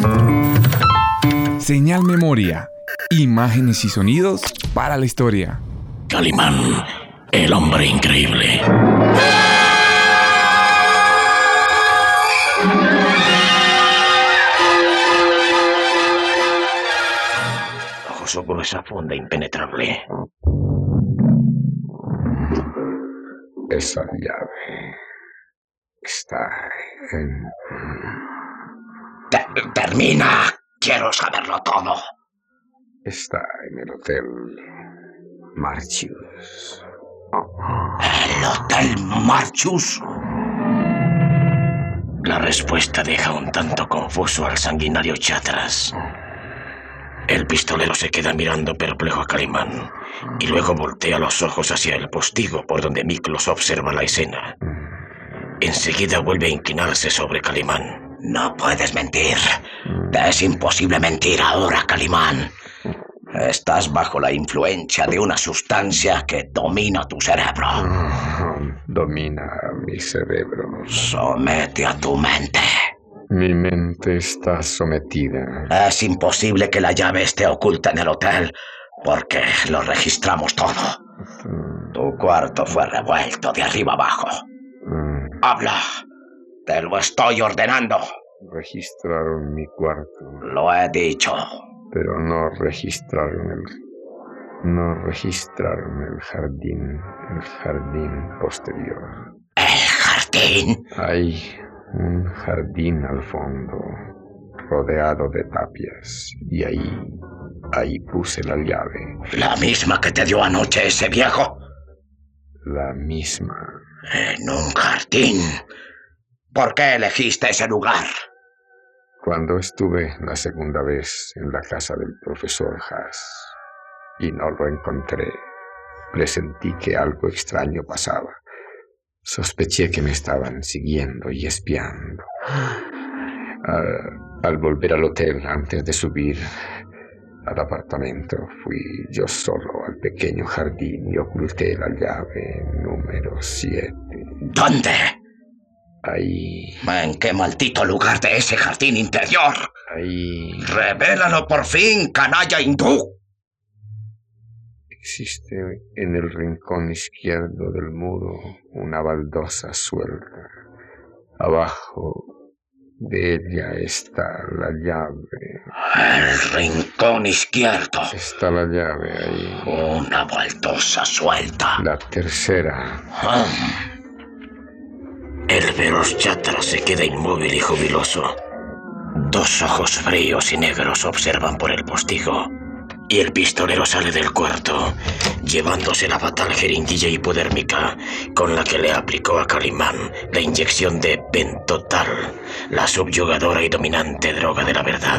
Señal Memoria. Imágenes y sonidos para la historia. Calimán, el hombre increíble. Ojos o esa fonda impenetrable. Esa llave está en... ¡Termina! Quiero saberlo todo. Está en el Hotel Martius. ¿El Hotel Martius? La respuesta deja un tanto confuso al sanguinario Chatras. El pistolero se queda mirando perplejo a Calimán y luego voltea los ojos hacia el postigo por donde Miklos observa la escena. Enseguida vuelve a inclinarse sobre Calimán. No puedes mentir. Te es imposible mentir ahora, Calimán. Estás bajo la influencia de una sustancia que domina tu cerebro. Domina mi cerebro. Somete a tu mente. Mi mente está sometida. Es imposible que la llave esté oculta en el hotel, porque lo registramos todo. Tu cuarto fue revuelto de arriba abajo. ¡Habla! ¡Te lo estoy ordenando! Registraron mi cuarto. Lo he dicho. Pero no registraron el jardín posterior. ¿El jardín? Hay un jardín al fondo, rodeado de tapias, y ahí puse la llave. ¿La misma que te dio anoche ese viejo? La misma. En un jardín. ¿Por qué elegiste ese lugar? Cuando estuve la segunda vez en la casa del profesor Haas y no lo encontré, presentí que algo extraño pasaba. Sospeché que me estaban siguiendo y espiando. Al volver al hotel, antes de subir al apartamento, fui yo solo al pequeño jardín y oculté la llave número 7. ¿Dónde? Ahí. ¿En qué maldito lugar de ese jardín interior? Ahí. ¡Revélalo por fin, canalla hindú! Existe en el rincón izquierdo del muro una baldosa suelta. Abajo de ella está la llave. El rincón izquierdo. Está la llave ahí. Una baldosa suelta. La tercera. El veloz Chatras se queda inmóvil y jubiloso. Dos ojos fríos y negros observan por el postigo. Y el pistolero sale del cuarto, llevándose la fatal jeringuilla hipodérmica con la que le aplicó a Calimán la inyección de Pentotal, la subyugadora y dominante droga de la verdad.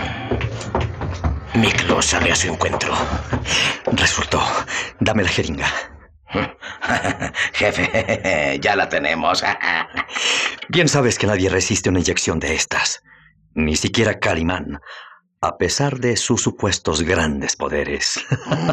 Miklos sale a su encuentro. Resultó. Dame la jeringa. Jefe, ya la tenemos. Bien sabes que nadie resiste una inyección de estas. Ni siquiera Calimán, a pesar de sus supuestos grandes poderes.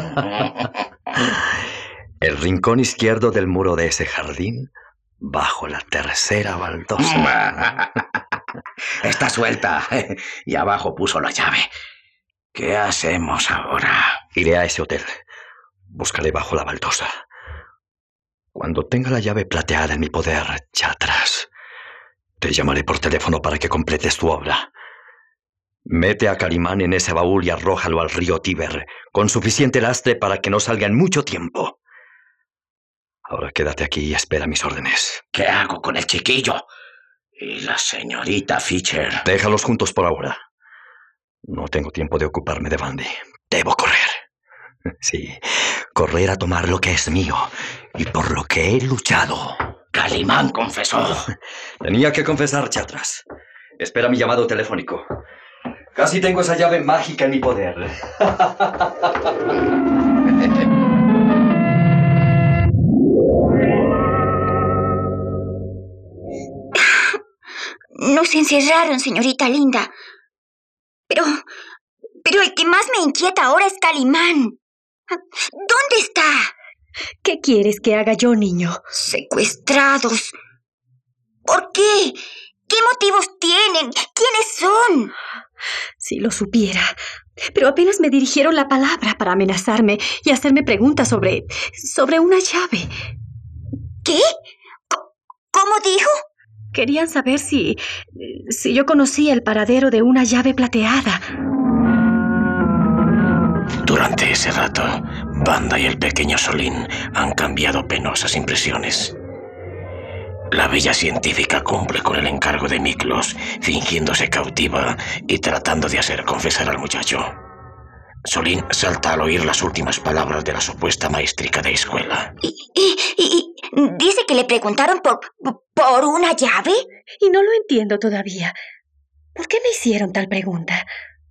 El rincón izquierdo del muro de ese jardín, bajo la tercera baldosa. Está suelta. Y abajo puso la llave. ¿Qué hacemos ahora? Iré a ese hotel. Buscaré bajo la baldosa. Cuando tenga la llave plateada en mi poder, Chatras, te llamaré por teléfono para que completes tu obra. Mete a Calimán en ese baúl y arrójalo al río Tíber, con suficiente lastre para que no salga en mucho tiempo. Ahora quédate aquí y espera mis órdenes. ¿Qué hago con el chiquillo? Y la señorita Fischer. Déjalos juntos por ahora. No tengo tiempo de ocuparme de Bandy. Debo correr. Sí, correr a tomar lo que es mío y por lo que he luchado. Calimán confesó. Tenía que confesar, Chatras. Espera mi llamado telefónico. Casi tengo esa llave mágica en mi poder. Nos encerraron, señorita linda. Pero el que más me inquieta ahora es Calimán. ¿Dónde está? ¿Qué quieres que haga yo, niño? Secuestrados. ¿Por qué? ¿Qué motivos tienen? ¿Quiénes son? Si lo supiera. Pero apenas me dirigieron la palabra para amenazarme y hacerme preguntas sobre una llave. ¿Qué? ¿Cómo dijo? Querían saber si yo conocía el paradero de una llave plateada. Durante ese rato, Wanda y el pequeño Solín han cambiado penosas impresiones. La bella científica cumple con el encargo de Miklos, fingiéndose cautiva y tratando de hacer confesar al muchacho. Solín salta al oír las últimas palabras de la supuesta maestrica de escuela. ¿Y dice que le preguntaron por una llave? Y no lo entiendo todavía. ¿Por qué me hicieron tal pregunta?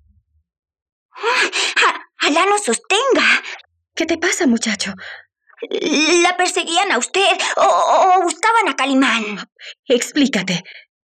Alá nos sostenga. ¿Qué te pasa, muchacho? ¿La perseguían a usted o buscaban a Calimán? Explícate.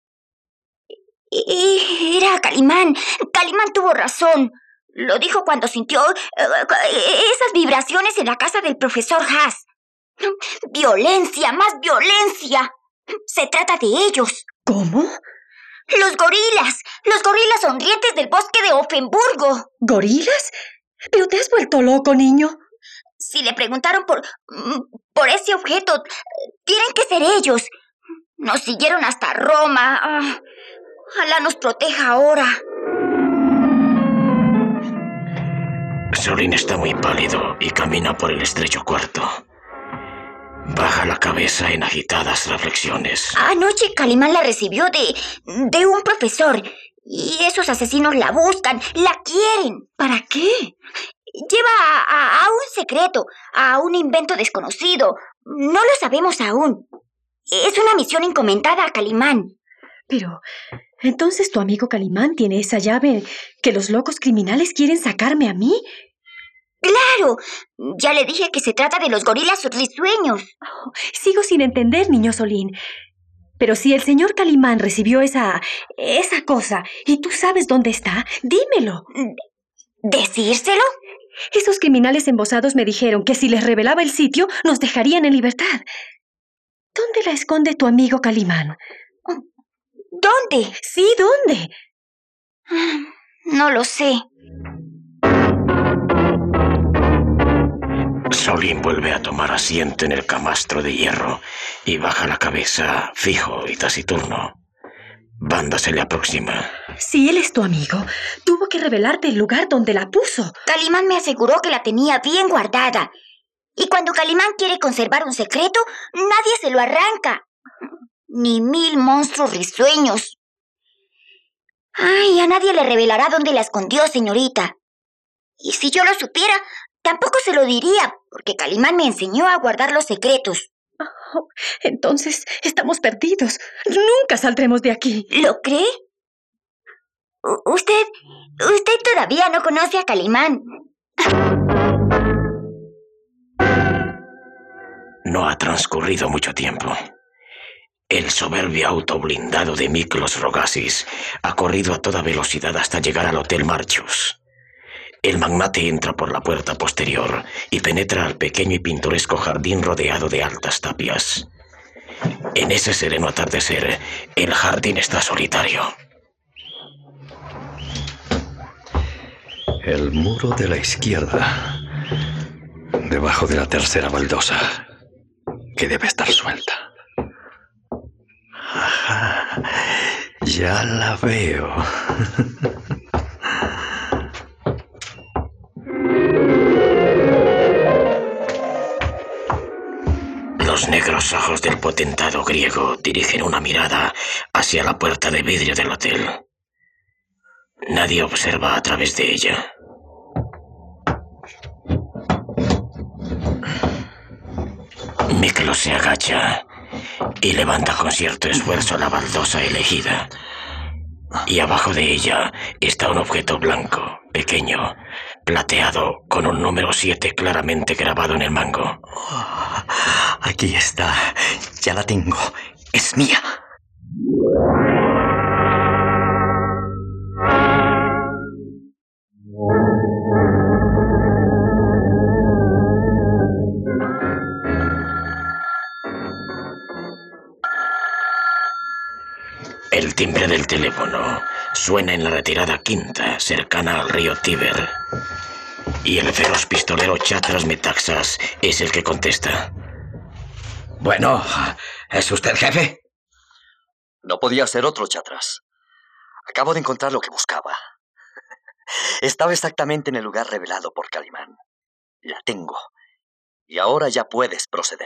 Era Calimán. Calimán tuvo razón. Lo dijo cuando sintió esas vibraciones en la casa del profesor Haas. ¡Violencia! ¡Más violencia! Se trata de ellos. ¿Cómo? ¡Los gorilas! ¡Los gorilas sonrientes del bosque de Offenburgo! ¿Gorilas? ¿Pero te has vuelto loco, niño? Si le preguntaron por ese objeto, tienen que ser ellos. Nos siguieron hasta Roma. Ojalá nos proteja ahora. Solín está muy pálido y camina por el estrecho cuarto. Baja la cabeza en agitadas reflexiones. Anoche Calimán la recibió de un profesor. Y esos asesinos la buscan, la quieren. ¿Para qué? Lleva a un secreto, a un invento desconocido. No lo sabemos aún. Es una misión encomendada a Calimán. Pero, ¿entonces tu amigo Calimán tiene esa llave que los locos criminales quieren sacarme a mí? ¡Claro! Ya le dije que se trata de los gorilas risueños. Sigo sin entender, niño Solín. Pero si el señor Calimán recibió esa cosa y tú sabes dónde está, dímelo. ¿Decírselo? Esos criminales embosados me dijeron que si les revelaba el sitio, nos dejarían en libertad. ¿Dónde la esconde tu amigo Calimán? ¿Dónde? Sí, ¿dónde? No lo sé. Solín vuelve a tomar asiento en el camastro de hierro y baja la cabeza, fijo y taciturno. Wanda se le aproxima. Si él es tu amigo, tuvo que revelarte el lugar donde la puso. Calimán me aseguró que la tenía bien guardada. Y cuando Calimán quiere conservar un secreto, nadie se lo arranca. Ni 1000 monstruos risueños. Ay, a nadie le revelará dónde la escondió, señorita. Y si yo lo supiera, tampoco se lo diría, porque Calimán me enseñó a guardar los secretos. Oh, entonces estamos perdidos. Nunca saldremos de aquí. ¿Lo cree? Usted todavía no conoce a Calimán. No ha transcurrido mucho tiempo. El soberbio auto blindado de Miklos Rogasis ha corrido a toda velocidad hasta llegar al Hotel Marchus. El magnate entra por la puerta posterior y penetra al pequeño y pintoresco jardín rodeado de altas tapias. En ese sereno atardecer, el jardín está solitario. El muro de la izquierda, debajo de la tercera baldosa, que debe estar suelta. Ajá, ya la veo. Los negros ojos del potentado griego dirigen una mirada hacia la puerta de vidrio del hotel. Nadie observa a través de ella. Miklos se agacha y levanta con cierto esfuerzo la baldosa elegida. Y abajo de ella está un objeto blanco, pequeño, plateado, con un número 7 claramente grabado en el mango. Oh, aquí está. Ya la tengo. Es mía. El timbre del teléfono suena en la retirada quinta, cercana al río Tíber. Y el feroz pistolero Chatras Metaxas es el que contesta. Bueno, ¿es usted el jefe? No podía ser otro, Chatras. Acabo de encontrar lo que buscaba. Estaba exactamente en el lugar revelado por Calimán. La tengo. Y ahora ya puedes proceder.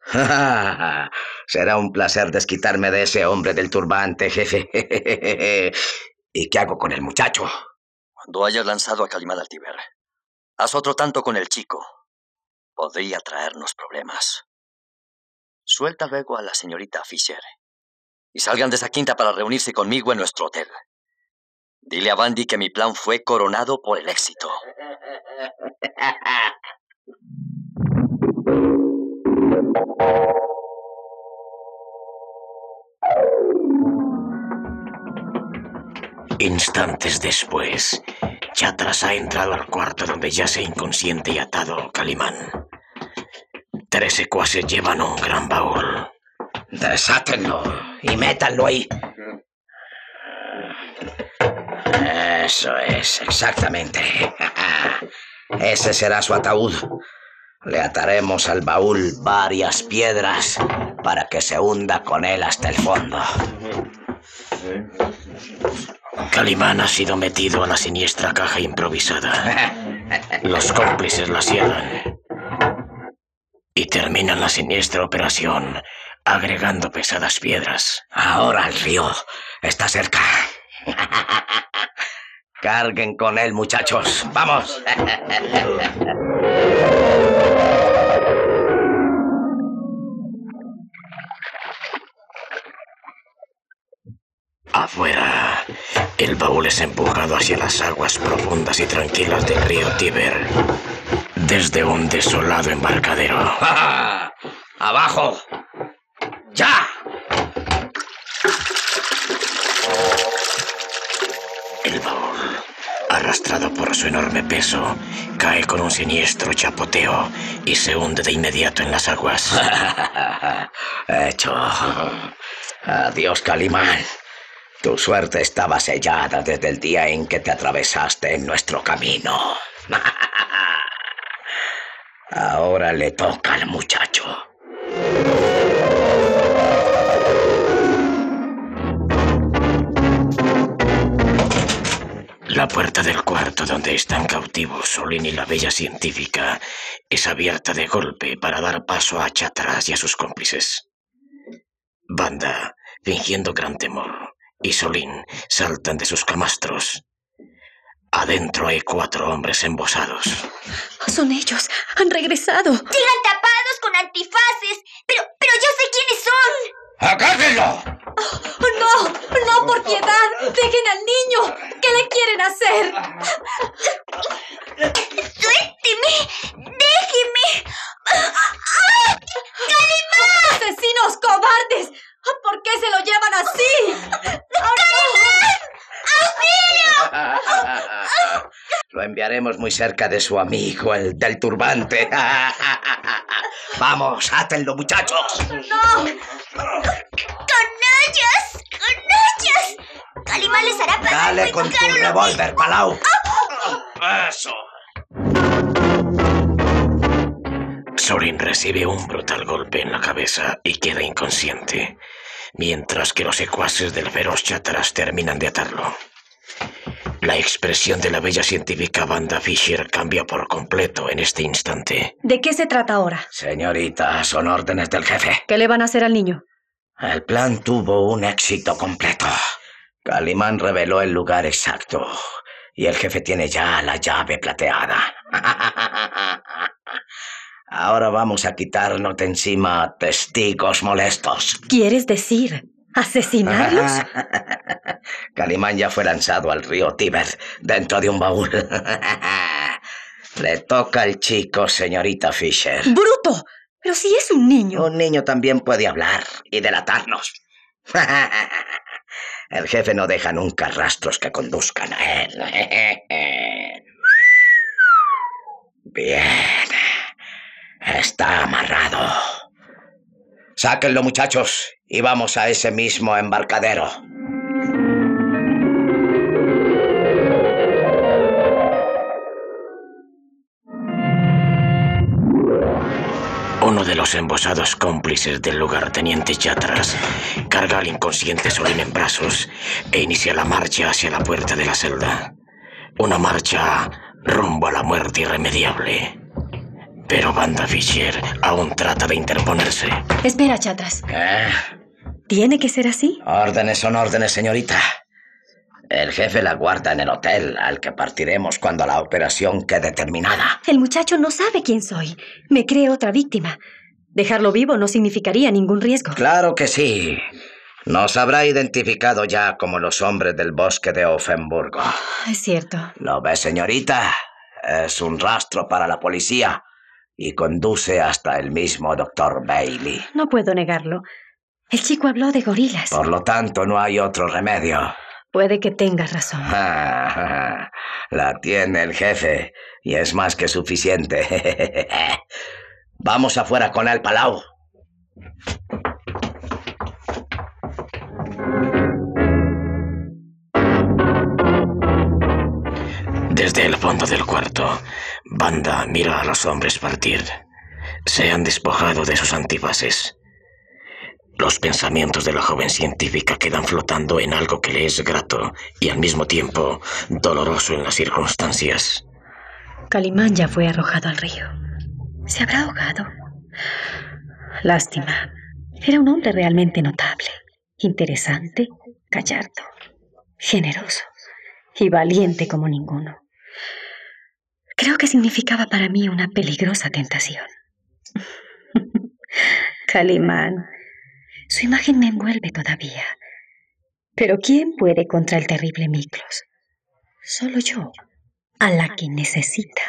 Será un placer desquitarme de ese hombre del turbante, jefe. ¿Y qué hago con el muchacho? Cuando hayas lanzado a Calimán al Tíber, haz otro tanto con el chico. Podría traernos problemas. Suelta luego a la señorita Fisher y salgan de esa quinta para reunirse conmigo en nuestro hotel. Dile a Bandy que mi plan fue coronado por el éxito. Instantes después, Chatras ha entrado al cuarto donde yace inconsciente y atado Calimán. 3 secuaces llevan un gran baúl. Desátenlo y métanlo ahí. Eso es, exactamente. Ese será su ataúd. Le ataremos al baúl varias piedras para que se hunda con él hasta el fondo. Calimán ha sido metido a la siniestra caja improvisada. Los cómplices la cierran y terminan la siniestra operación agregando pesadas piedras. Ahora el río está cerca. Carguen con él, muchachos. ¡Vamos! Afuera, el baúl es empujado hacia las aguas profundas y tranquilas del río Tíber, desde un desolado embarcadero. ¡Ja! ¡Abajo! ¡Ya! El baúl, arrastrado por su enorme peso, cae con un siniestro chapoteo y se hunde de inmediato en las aguas. Hecho. Adiós, Calimán. Tu suerte estaba sellada desde el día en que te atravesaste en nuestro camino. Ahora le toca al muchacho. La puerta del cuarto donde están cautivos Solín y la bella científica es abierta de golpe para dar paso a Chatras y a sus cómplices. Banda, fingiendo gran temor, y Solín saltan de sus camastros. Adentro hay 4 hombres embosados. Son ellos. Han regresado. Llegan tapados con antifaces, pero yo sé quiénes son. ¡Agárrenlo! ¡No! ¡No, por piedad! ¡Dejen al niño! ¿Qué le quieren hacer? ¡Suélteme! ¡Déjeme! ¡Calimán! ¡Asesinos cobardes! ¿Por qué se lo llevan así? Lo enviaremos muy cerca de su amigo, el del turbante. ¡Vamos, átenlo, muchachos! ¡No! ¡Canallas! ¡Canallas! Calimán les hará pagar. Dale con tu revólver, Palau. ¡Eso! Sorin recibe un brutal golpe en la cabeza y queda inconsciente, mientras que los secuaces del feroz Chatras terminan de atarlo. La expresión de la bella científica Wanda Fisher cambia por completo en este instante. ¿De qué se trata ahora? Señorita, son órdenes del jefe. ¿Qué le van a hacer al niño? El plan tuvo un éxito completo. Calimán reveló el lugar exacto y el jefe tiene ya la llave plateada. Ahora vamos a quitarnos de encima testigos molestos. ¿Quieres decir asesinarlos? Calimán ya fue lanzado al río Tíber dentro de un baúl. Le toca al chico, señorita Fisher. ¡Bruto! Pero si es un niño. Un niño también puede hablar y delatarnos. El jefe no deja nunca rastros que conduzcan a él. Bien. Está amarrado. Sáquenlo, muchachos, y vamos a ese mismo embarcadero. de los embosados cómplices del lugarteniente Chatras carga al inconsciente Solín en brazos e inicia la marcha hacia la puerta de la celda. Una marcha rumbo a la muerte irremediable. Pero Wanda Fisher aún trata de interponerse. Espera, Chatras. ¿Tiene que ser así? Órdenes son órdenes, señorita. El jefe la guarda en el hotel al que partiremos cuando la operación quede terminada. El muchacho no sabe quién soy. Me cree otra víctima. Dejarlo vivo no significaría ningún riesgo. Claro que sí. Nos habrá identificado ya como los hombres del bosque de Offenburgo. Es cierto. ¿Lo ve, señorita? Es un rastro para la policía y conduce hasta el mismo Dr. Bailey. No puedo negarlo. El chico habló de gorilas. Por lo tanto, no hay otro remedio. Puede que tengas razón. La tiene el jefe y es más que suficiente. Vamos afuera con él, Palau. Desde el fondo del cuarto, Wanda mira a los hombres partir. Se han despojado de sus antifaces. Los pensamientos de la joven científica quedan flotando en algo que le es grato y al mismo tiempo doloroso en las circunstancias. Calimán ya fue arrojado al río. ¿Se habrá ahogado? Lástima. Era un hombre realmente notable, interesante, gallardo, generoso y valiente como ninguno. Creo que significaba para mí una peligrosa tentación. Calimán. Su imagen me envuelve todavía. Pero ¿quién puede contra el terrible Miklos? Solo yo, a la que necesita.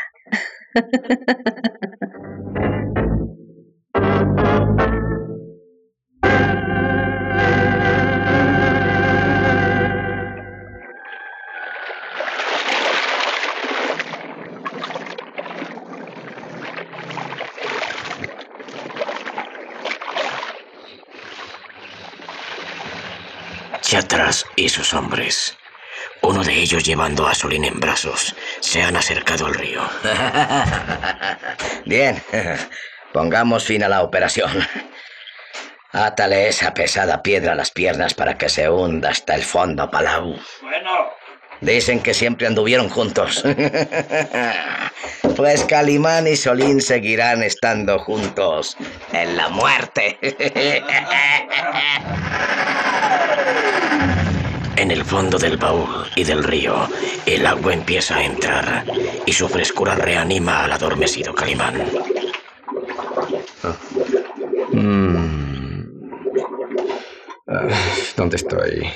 Chatras y sus hombres, uno de ellos llevando a Solín en brazos, se han acercado al río. Bien, pongamos fin a la operación. Átale esa pesada piedra a las piernas para que se hunda hasta el fondo, Palau. Bueno. Dicen que siempre anduvieron juntos. Pues Calimán y Solín seguirán estando juntos en la muerte. En el fondo del baúl y del río, el agua empieza a entrar y su frescura reanima al adormecido Calimán. ¿Dónde estoy?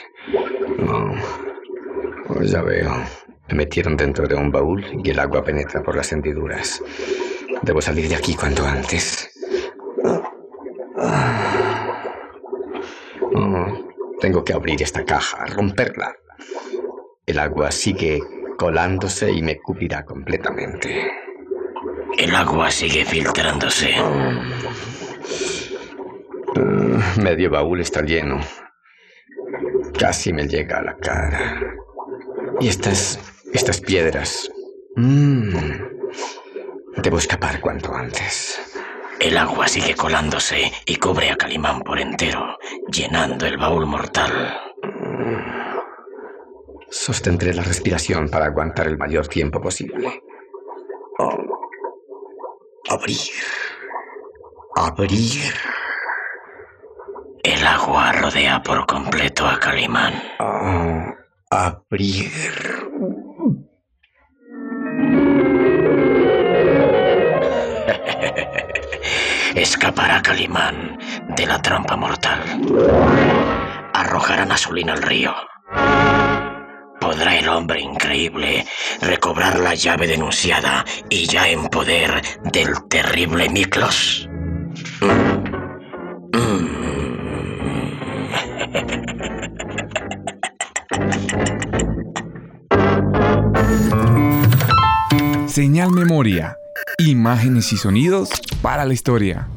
Pues ya veo. Me metieron dentro de un baúl y el agua penetra por las hendiduras. Debo salir de aquí cuanto antes. Tengo que abrir esta caja, romperla. El agua sigue colándose y me cubrirá completamente. El agua sigue filtrándose. Medio baúl está lleno. Casi me llega a la cara. Y estas piedras. Debo escapar cuanto antes. El agua sigue colándose y cubre a Calimán por entero, llenando el baúl mortal. Sostendré la respiración para aguantar el mayor tiempo posible. Abrir. El agua rodea por completo a Calimán. Abrir. Escapará Calimán de la trampa mortal. Arrojarán a Solín al río. ¿Podrá el hombre increíble recobrar la llave denunciada y ya en poder del terrible Miklos? Señal Memoria. Imágenes y sonidos para la historia.